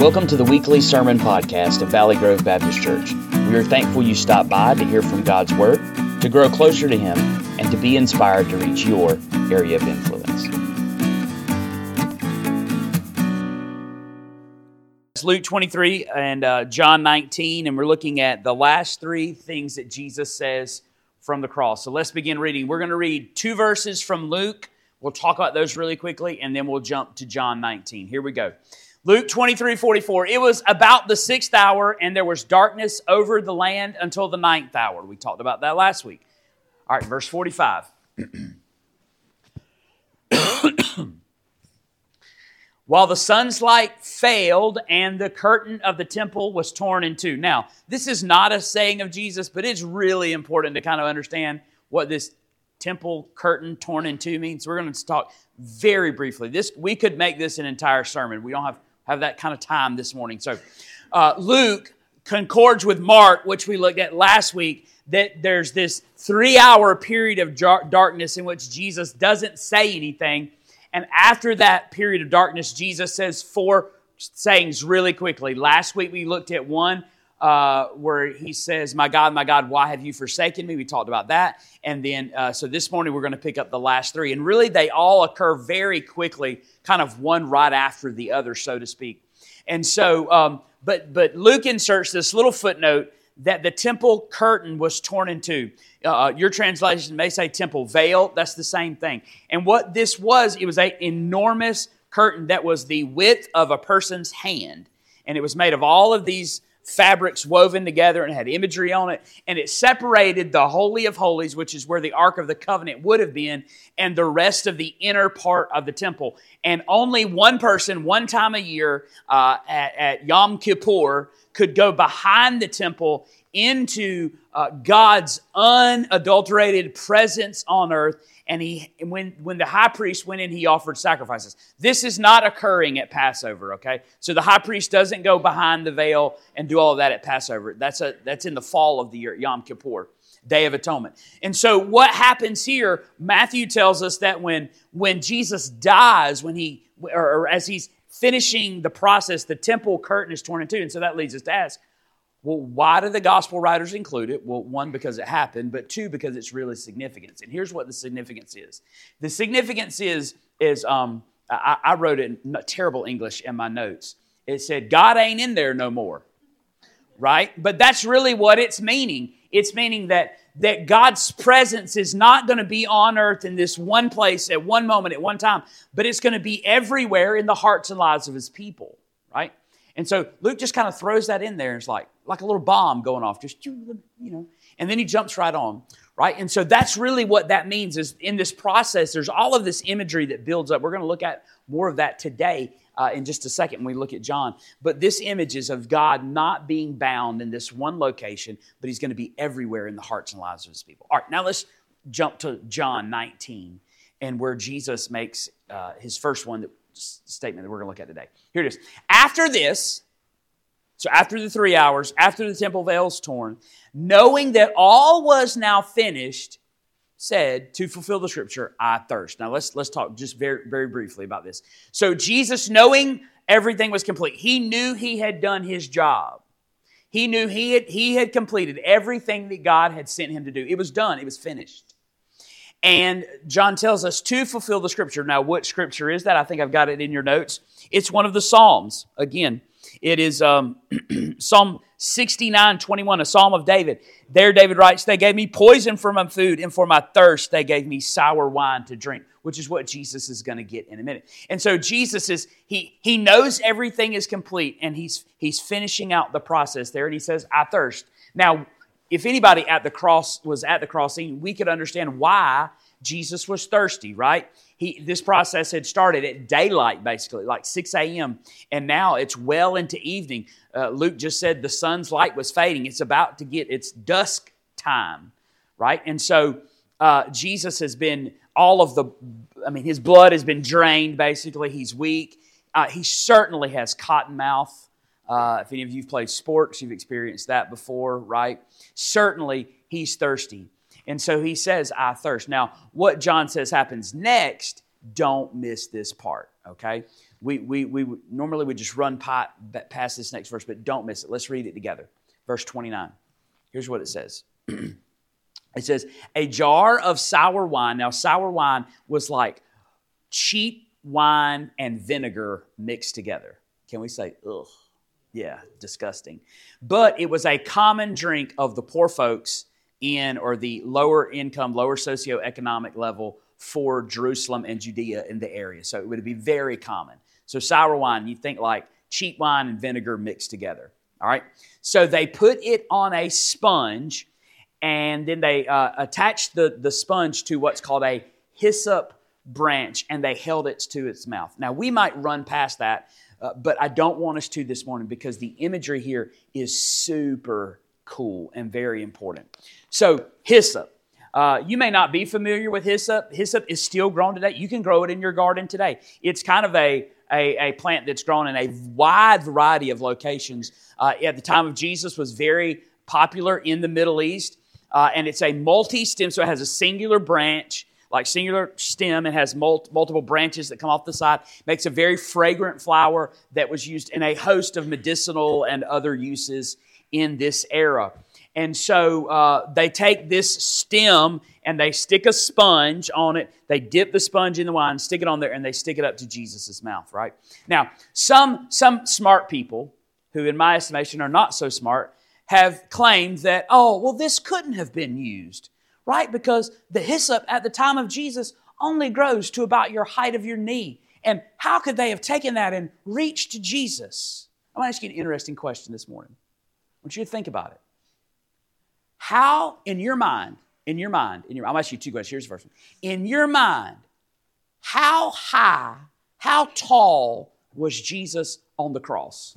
Welcome to the weekly sermon podcast of Valley Grove Baptist Church. We are thankful you stopped by to hear from God's Word, to grow closer to Him, and to be inspired to reach your area of influence. It's Luke 23 and John 19, and we're looking at the last three things that Jesus says from the cross. So let's begin reading. We're going to read two verses from Luke. We'll talk about those really quickly, and then we'll jump to John 19. Here we go. Luke 23:44. It was about the 6th hour, and there was darkness over the land until the 9th hour. We talked about that last week. All right, verse 45. While the sun's light failed and the curtain of the temple was torn in two. Now, this is not a saying of Jesus, but it's really important to kind of understand what this temple curtain torn in two means. We're going to talk very briefly. We could make this an entire sermon. We don't have that kind of time this morning. So Luke concords with Mark, which we looked at last week, that there's this 3-hour period of darkness in which Jesus doesn't say anything. And after that period of darkness, Jesus says 4 sayings really quickly. Last week we looked at one where he says, my God, why have you forsaken me? We talked about that. And then, so this morning we're going to pick up the last 3. And really they all occur very quickly, kind of one right after the other, so to speak. And so, but Luke inserts this little footnote that the temple curtain was torn in two. Your translation may say temple veil. That's the same thing. And what this was, it was an enormous curtain that was the width of a person's hand. And it was made of all of these fabrics woven together and had imagery on it, and it separated the Holy of Holies, which is where the Ark of the Covenant would have been, and the rest of the inner part of the temple. And only one person, one time a year at Yom Kippur, could go behind the temple into God's unadulterated presence on earth. And when the high priest went in, he offered sacrifices. This is not occurring at Passover, okay? So the high priest doesn't go behind the veil and do all of that at Passover. That's in the fall of the year, Yom Kippur, Day of Atonement. And so what happens here, Matthew tells us that when Jesus dies, or as he's finishing the process, the temple curtain is torn in two. And so that leads us to ask, well, why do the gospel writers include it? Well, 1, because it happened, but 2, because it's really significant. And here's what the significance is. The significance is I wrote it in terrible English in my notes. It said, God ain't in there no more, right? But that's really what it's meaning. It's meaning that God's presence is not going to be on earth in this one place at one moment, at one time, but it's going to be everywhere in the hearts and lives of His people, right? And so Luke just kind of throws that in there. It's like a little bomb going off, just, and then he jumps right on, right? And so that's really what that means is in this process, there's all of this imagery that builds up. We're going to look at more of that today in just a second when we look at John. But this image is of God not being bound in this one location, but He's going to be everywhere in the hearts and lives of His people. All right, now let's jump to John 19 and where Jesus makes His first statement that we're going to look at today. Here it is. After this, so after the 3 hours, after the temple veil's torn, knowing that all was now finished, said, to fulfill the scripture, I thirst. Now let's talk just very, very briefly about this. So Jesus, knowing everything was complete, He knew He had done His job. He knew He had completed everything that God had sent Him to do. It was done. It was finished. And John tells us to fulfill the scripture. Now, what scripture is that? I think I've got it in your notes. It's one of the Psalms. Again, it is Psalm 69:21, a Psalm of David. There David writes, they gave me poison for my food, and for my thirst they gave me sour wine to drink, which is what Jesus is going to get in a minute. And so Jesus he knows everything is complete, and he's finishing out the process there, and he says, I thirst. Now, if anybody was at the crossing, we could understand why Jesus was thirsty, right? This process had started at daylight, basically, like 6 a.m., and now it's well into evening. Luke just said the sun's light was fading. It's dusk time, right? And so Jesus has been his blood has been drained, basically. He's weak. He certainly has cotton mouth. If any of you have played sports, you've experienced that before, right? Certainly, he's thirsty. And so he says, I thirst. Now, what John says happens next, don't miss this part, okay? we normally would just run past this next verse, but don't miss it. Let's read it together. Verse 29. Here's what it says. It says, a jar of sour wine. Now, sour wine was like cheap wine and vinegar mixed together. Can we say, ugh? Yeah, disgusting. But it was a common drink of the poor folks in, or the lower income, lower socioeconomic level for Jerusalem and Judea in the area. So it would be very common. So sour wine, you think like cheap wine and vinegar mixed together. All right. So they put it on a sponge, and then they attached the sponge to what's called a hyssop branch, and they held it to its mouth. Now, we might run past that, but I don't want us to this morning because the imagery here is super cool and very important. So, hyssop. You may not be familiar with hyssop. Hyssop is still grown today. You can grow it in your garden today. It's kind of a plant that's grown in a wide variety of locations. At the time of Jesus, was very popular in the Middle East. And it's a multi-stem, so it has a singular branch, like singular stem, and has multiple branches that come off the side. Makes a very fragrant flower that was used in a host of medicinal and other uses in this era. And so they take this stem and they stick a sponge on it. They dip the sponge in the wine, stick it on there, and they stick it up to Jesus' mouth, right? Now, some smart people, who in my estimation are not so smart, have claimed that, oh, well, this couldn't have been used, right? Because the hyssop at the time of Jesus only grows to about your height of your knee. And how could they have taken that and reached to Jesus? I want to ask you an interesting question this morning. I want you to think about it. How, in your mind, I'll ask you two questions. Here's the first one. In your mind, how high, how tall was Jesus on the cross?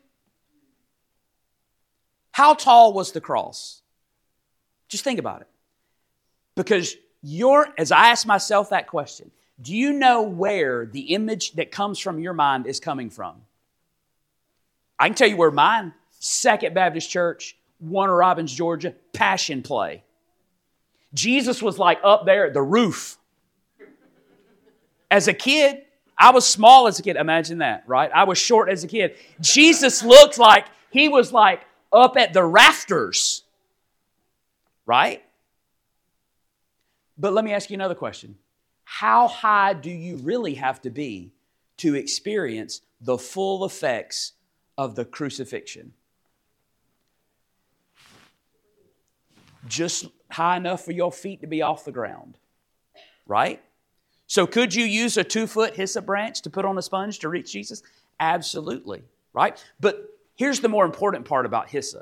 How tall was the cross? Just think about it. Because as I ask myself that question, do you know where the image that comes from your mind is coming from? I can tell you where mine, Second Baptist Church, Warner Robins, Georgia, Passion Play. Jesus was like up there at the roof. As a kid, I was small as a kid. Imagine that, right? I was short as a kid. Jesus looked like he was like up at the rafters, right? But let me ask you another question. How high do you really have to be to experience the full effects of the crucifixion? Just high enough for your feet to be off the ground, right? So could you use a 2-foot hyssop branch to put on a sponge to reach Jesus? Absolutely, right? But here's the more important part about hyssop.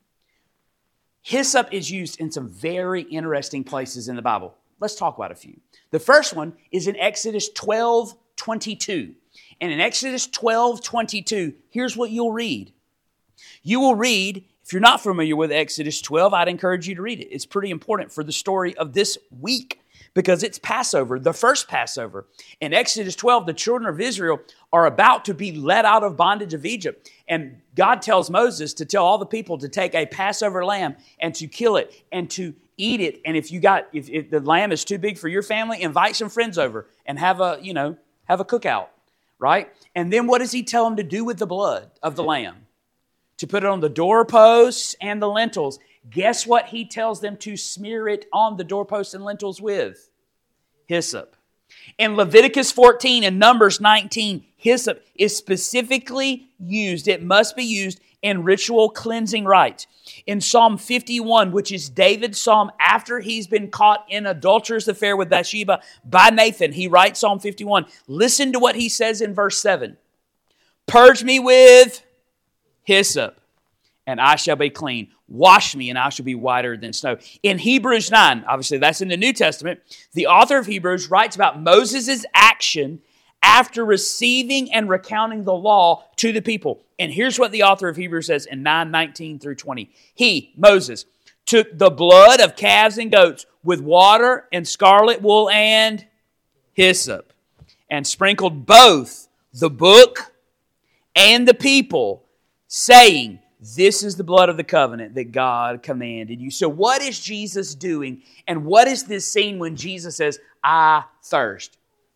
Hyssop is used in some very interesting places in the Bible. Let's talk about a few. The first one is in Exodus 12:22. And in Exodus 12:22, here's what you'll read. You will read, if you're not familiar with Exodus 12, I'd encourage you to read it. It's pretty important for the story of this week because it's Passover, the first Passover. In Exodus 12, the children of Israel are about to be led out of bondage of Egypt. And God tells Moses to tell all the people to take a Passover lamb and to kill it and to eat it. And if the lamb is too big for your family, invite some friends over and have a cookout, right? And then what does he tell them to do with the blood of the lamb? To put it on the doorposts and the lintels. Guess what he tells them to smear it on the doorposts and lintels with? Hyssop. In Leviticus 14 and Numbers 19, hyssop is specifically used. It must be used in ritual cleansing rites. In Psalm 51, which is David's psalm after he's been caught in adulterous affair with Bathsheba by Nathan, he writes Psalm 51. Listen to what he says in verse 7. Purge me with hyssop, and I shall be clean. Wash me, and I shall be whiter than snow. In Hebrews 9, obviously that's in the New Testament, the author of Hebrews writes about Moses' action after receiving and recounting the law to the people. And here's what the author of Hebrews says in 9:19 through 20. He, Moses, took the blood of calves and goats with water and scarlet wool and hyssop, and sprinkled both the book and the people, saying, this is the blood of the covenant that God commanded you. So what is Jesus doing? And what is this scene when Jesus says, I thirst?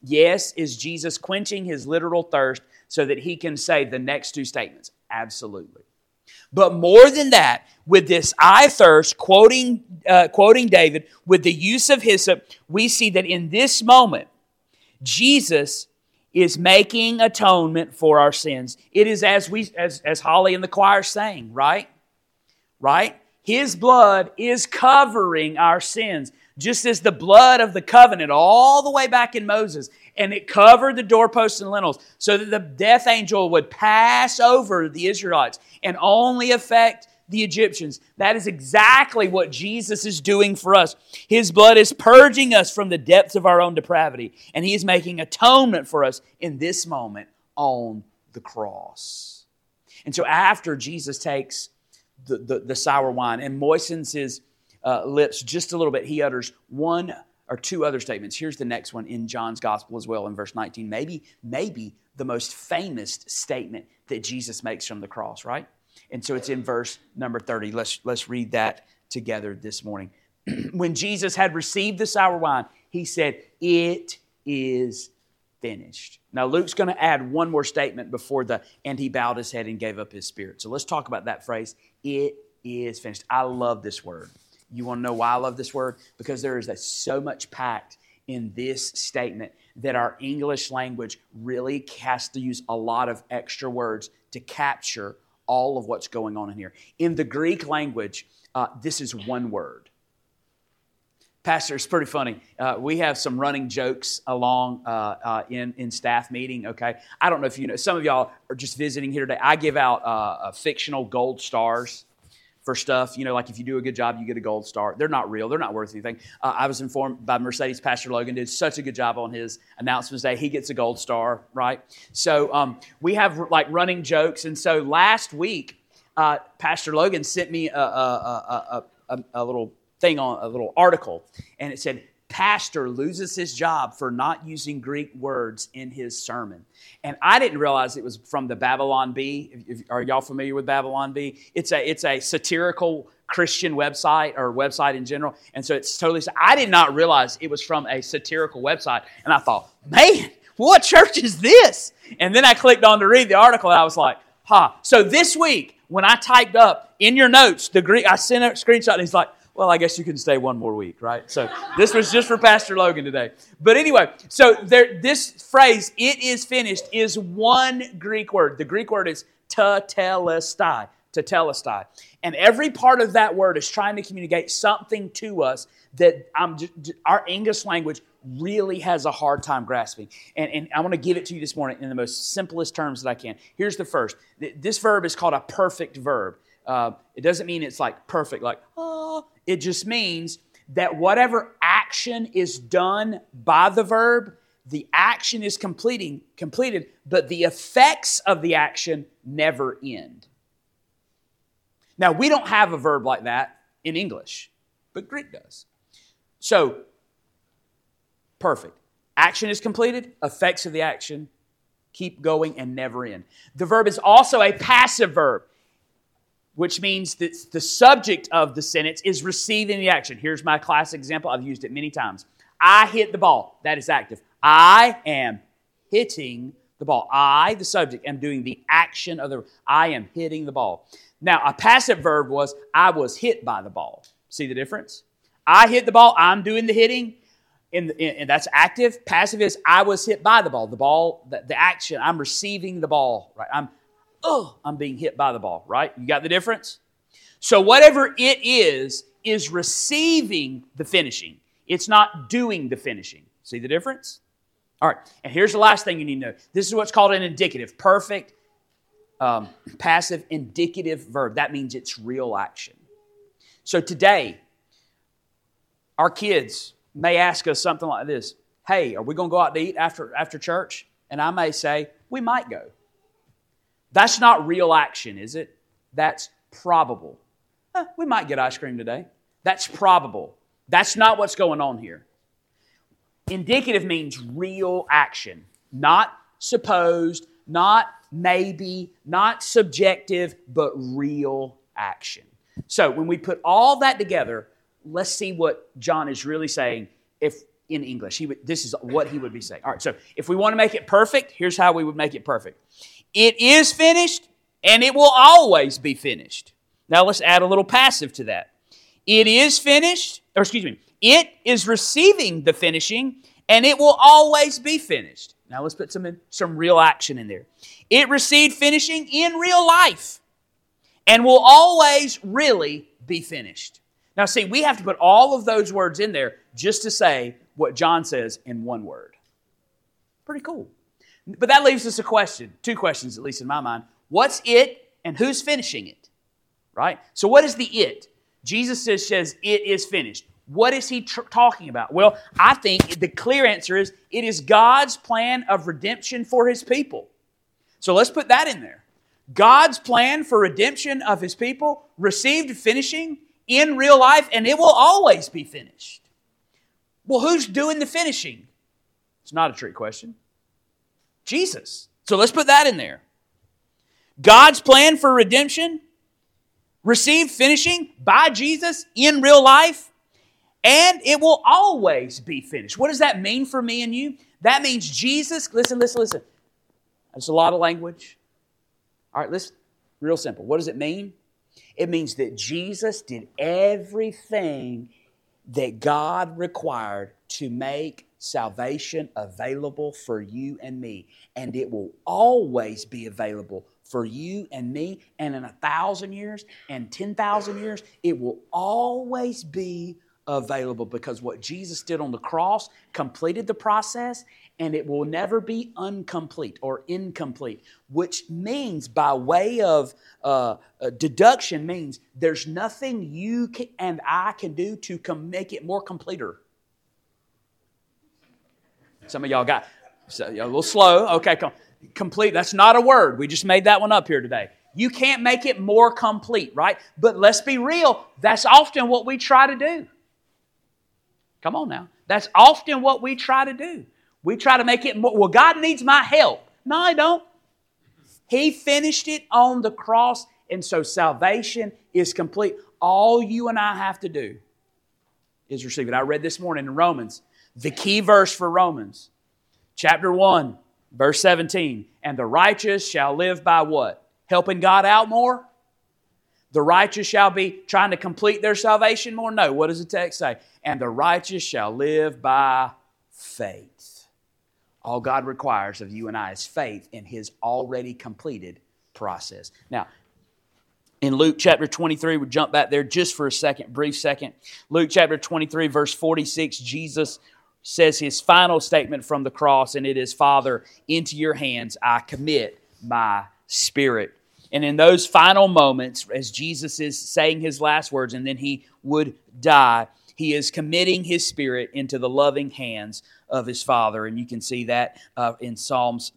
Yes, is Jesus quenching his literal thirst so that he can say the next two statements? Absolutely. But more than that, with this "I thirst," quoting David, with the use of hyssop, we see that in this moment, Jesus is making atonement for our sins. It is as Holly and the choir sang, right? Right? His blood is covering our sins, just as the blood of the covenant all the way back in Moses, and it covered the doorposts and lintels so that the death angel would pass over the Israelites and only affect the Egyptians. That is exactly what Jesus is doing for us. His blood is purging us from the depths of our own depravity, and He is making atonement for us in this moment on the cross. And so after Jesus takes the sour wine and moistens His lips just a little bit, He utters one or two other statements. Here's the next one in John's Gospel as well in verse 19. Maybe the most famous statement that Jesus makes from the cross, right? And so it's in verse number 30. Let's read that together this morning. When Jesus had received the sour wine, He said, "It is finished." Now Luke's going to add one more statement before and He bowed His head and gave up His spirit. So let's talk about that phrase, "It is finished." I love this word. You want to know why I love this word? Because there is so much packed in this statement that our English language really has to use a lot of extra words to capture all of what's going on in here. In the Greek language, this is one word. Pastor, it's pretty funny. We have some running jokes along in staff meeting, okay? I don't know if you know, some of y'all are just visiting here today. I give out fictional gold stars for stuff. You know, like if you do a good job, you get a gold star. They're not real. They're not worth anything. I was informed by Mercedes, Pastor Logan did such a good job on his announcements day. He gets a gold star, right? So we have like running jokes. And so last week, Pastor Logan sent me a little thing on a little article, and it said, "Pastor loses his job for not using Greek words in his sermon." And I didn't realize it was from the Babylon Bee. Are y'all familiar with Babylon Bee? It's a satirical Christian website, or website in general. And so it's totally, I did not realize it was from a satirical website. And I thought, man, what church is this? And then I clicked on to read the article, and I was like, So this week, when I typed up in your notes, the Greek, I sent a screenshot, and he's like, well, I guess you can stay one more week, right? So this was just for Pastor Logan today. But anyway, so this phrase, "it is finished," is one Greek word. The Greek word is tetelestai, tetelestai. And every part of that word is trying to communicate something to us that our English language really has a hard time grasping. And I want to give it to you this morning in the most simplest terms that I can. Here's the first. This verb is called a perfect verb. It doesn't mean it's like perfect, like, oh. It just means that whatever action is done by the verb, the action is completed, but the effects of the action never end. Now, we don't have a verb like that in English, but Greek does. So, perfect. Action is completed, effects of the action keep going and never end. The verb is also a passive verb, which means that the subject of the sentence is receiving the action. Here's my classic example. I've used it many times. I hit the ball. That is active. I am hitting the ball. I, the subject, am doing the action of I am hitting the ball. Now, a passive verb was, I was hit by the ball. See the difference? I hit the ball. I'm doing the hitting. And that's active. Passive is, I was hit by the ball. The ball, the action, I'm receiving the ball. Right? I'm being hit by the ball, right? You got the difference? So whatever it is receiving the finishing. It's not doing the finishing. See the difference? All right, and here's the last thing you need to know. This is what's called an indicative. Perfect, passive, indicative verb. That means it's real action. So today, our kids may ask us something like this. Hey, are we going to go out to eat after church? And I may say, we might go. That's not real action, is it? That's probable. We might get ice cream today. That's probable. That's not what's going on here. Indicative means real action, not supposed, not maybe, not subjective, but real action. So when we put all that together, let's see what John is really saying. If in English. This is what he would be saying. All right, so if we want to make it perfect, here's how we would make it perfect. It is finished, and it will always be finished. Now let's add a little passive to that. It is finished, it is receiving the finishing, and it will always be finished. Now let's put some real action in there. It received finishing in real life and will always really be finished. Now see, we have to put all of those words in there just to say what John says in one word. Pretty cool. But that leaves us a question, two questions at least in my mind. What's it and who's finishing it? Right? So what is the it? Jesus says it is finished. What is he talking about? Well, I think the clear answer is it is God's plan of redemption for His people. So let's put that in there. God's plan for redemption of His people received finishing in real life, and it will always be finished. Well, who's doing the finishing? It's not a trick question. Jesus. So let's put that in there. God's plan for redemption received finishing by Jesus in real life, and it will always be finished. What does that mean for me and you? That means Jesus, listen. That's a lot of language. All right, listen, real simple. What does it mean? It means that Jesus did everything that God required to make salvation available for you and me. And it will always be available for you and me. And in 1,000 years and 10,000 years, it will always be available because what Jesus did on the cross completed the process, and it will never be incomplete, which means by way of deduction means there's nothing you and I can do to make it more completer. Some of y'all got a little slow. Okay, complete. That's not a word. We just made that one up here today. You can't make it more complete, right? But let's be real. That's often what we try to do. Come on now. That's often what we try to do. We try to make it more. Well, God needs my help. No, I don't. He finished it on the cross, and so salvation is complete. All you and I have to do is receive it. I read this morning in Romans, the key verse for Romans, chapter 1, verse 17. And the righteous shall live by what? Helping God out more? The righteous shall be trying to complete their salvation more? No. What does the text say? And the righteous shall live by faith. All God requires of you and I is faith in His already completed process. Now, in Luke chapter 23, we'll jump back there just for a second, brief second. Luke chapter 23, verse 46, Jesus says His final statement from the cross, and it is, Father, into your hands I commit my spirit. And in those final moments, as Jesus is saying His last words, and then He would die, He is committing His spirit into the loving hands of His Father. And you can see that in Psalms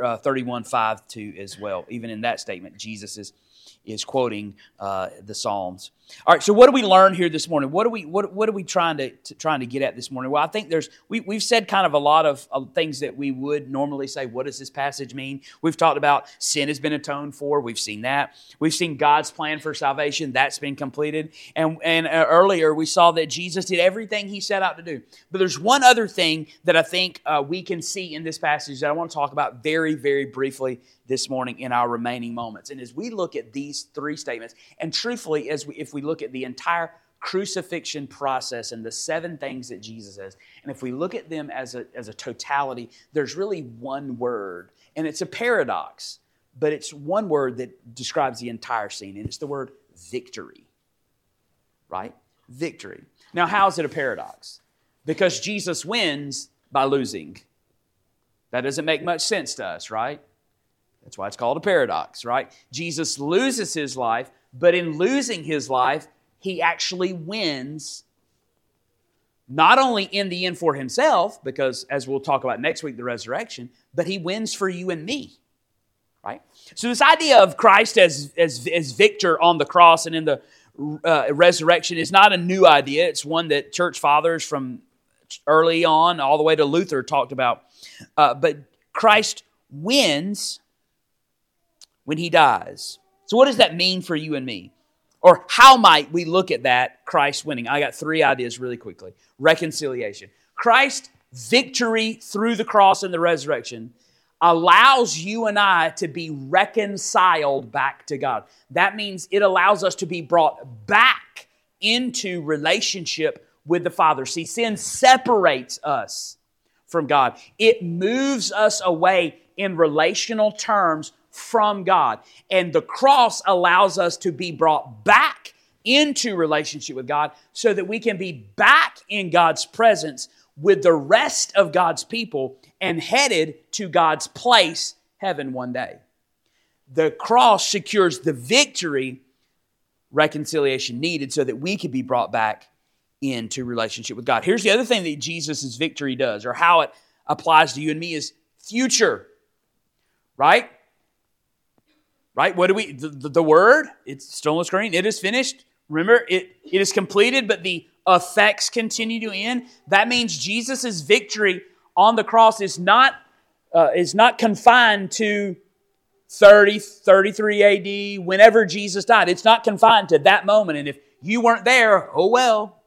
31:5 as well. Even in that statement, Jesus is quoting the Psalms. All right, so what do we learn here this morning? What are we trying to get at this morning? Well, I think we've said kind of a lot of things that we would normally say. What does this passage mean? We've talked about sin has been atoned for. We've seen that. We've seen God's plan for salvation. That's been completed. And earlier we saw that Jesus did everything He set out to do. But there's one other thing that I think we can see in this passage that I want to talk about very, very briefly this morning in our remaining moments. And as we look at these three statements, and truthfully, if we look at the entire crucifixion process and the 7 things that Jesus says, and if we look at them as a totality, there's really one word, and it's a paradox, but it's one word that describes the entire scene, and it's the word victory. Right? Victory. Now, how is it a paradox? Because Jesus wins by losing. That doesn't make much sense to us, right? That's why it's called a paradox, right? Jesus loses His life, but in losing His life, He actually wins, not only in the end for Himself, because as we'll talk about next week, the resurrection, but He wins for you and me, right? So this idea of Christ as victor on the cross and in the resurrection is not a new idea. It's one that church fathers from early on all the way to Luther talked about. But Christ wins when He dies. So what does that mean for you and me? Or how might we look at that, Christ winning? I got 3 ideas really quickly. Reconciliation. Christ's victory through the cross and the resurrection allows you and I to be reconciled back to God. That means it allows us to be brought back into relationship with the Father. See, sin separates us from God. It moves us away in relational terms from God. And the cross allows us to be brought back into relationship with God so that we can be back in God's presence with the rest of God's people and headed to God's place, heaven, one day. The cross secures the victory reconciliation needed so that we can be brought back into relationship with God. Here's the other thing that Jesus' victory does, or how it applies to you and me, is future. Right? Right? What do we, the word, it's still on the screen, it is finished. Remember, it is completed, but the effects continue to end. That means Jesus' victory on the cross is not confined to 33 AD, whenever Jesus died. It's not confined to that moment. And if you weren't there, oh well.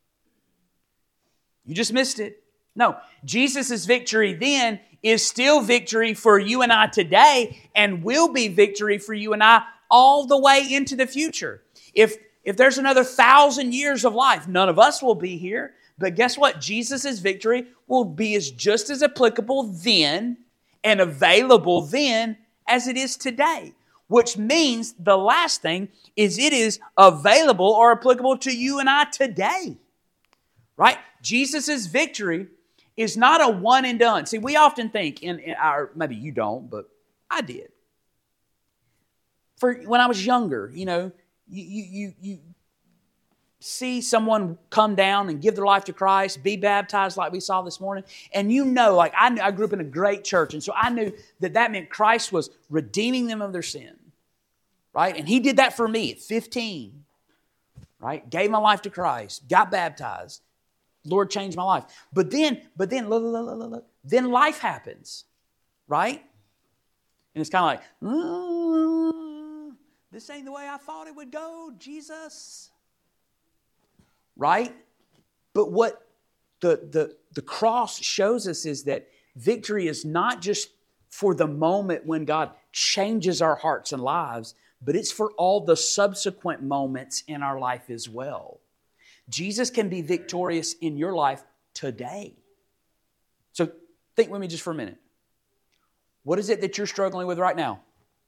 You just missed it. No, Jesus' victory then is still victory for you and I today, and will be victory for you and I all the way into the future. If there's another 1,000 years of life, none of us will be here. But guess what? Jesus' victory will be just as applicable then and available then as it is today. Which means the last thing is it is available or applicable to you and I today. Right? Jesus' victory is not a one and done. See, we often think in our, maybe you don't, but I did. For when I was younger, you see someone come down and give their life to Christ, be baptized like we saw this morning, and I grew up in a great church, and so I knew that meant Christ was redeeming them of their sin, right? And He did that for me at 15, right? Gave my life to Christ, got baptized. Lord changed my life. But then, look. Then life happens, right? And it's kind of like, this ain't the way I thought it would go, Jesus. Right? But what the cross shows us is that victory is not just for the moment when God changes our hearts and lives, but it's for all the subsequent moments in our life as well. Jesus can be victorious in your life today. So think with me just for a minute. What is it that you're struggling with right now?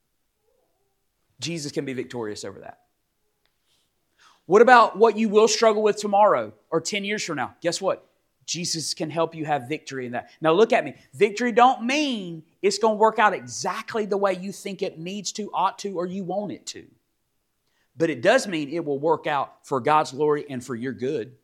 Jesus can be victorious over that. What about what you will struggle with tomorrow or 10 years from now? Guess what? Jesus can help you have victory in that. Now look at me. Victory don't mean it's going to work out exactly the way you think it needs to, ought to, or you want it to. But it does mean it will work out for God's glory and for your good.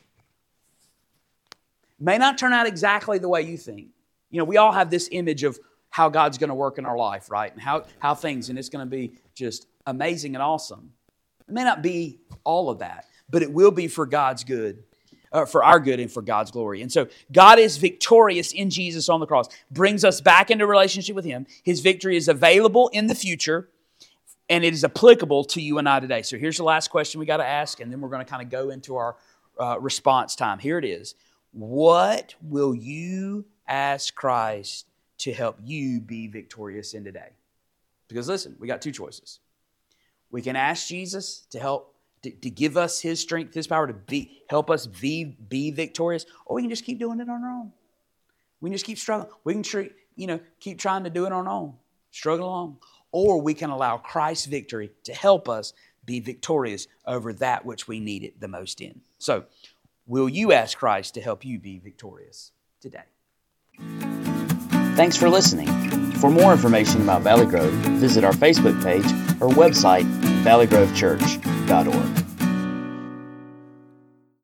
May not turn out exactly the way you think. We all have this image of how God's going to work in our life, right? And how things, and it's going to be just amazing and awesome. It may not be all of that, but it will be for God's good, for our good and for God's glory. And so God is victorious in Jesus on the cross, brings us back into relationship with Him. His victory is available in the future, and it is applicable to you and I today. So here's the last question we got to ask, and then we're going to kind of go into our response time. Here it is. What will you ask Christ to help you be victorious in today? Because listen, we got two choices. We can ask Jesus to help, to give us His strength, His power to help us be victorious, or we can just keep doing it on our own. We can just keep struggling. We can keep trying to do it on our own, struggle along. Or we can allow Christ's victory to help us be victorious over that which we need it the most in. So, will you ask Christ to help you be victorious today? Thanks for listening. For more information about Valley Grove, visit our Facebook page or website, valleygrovechurch.org.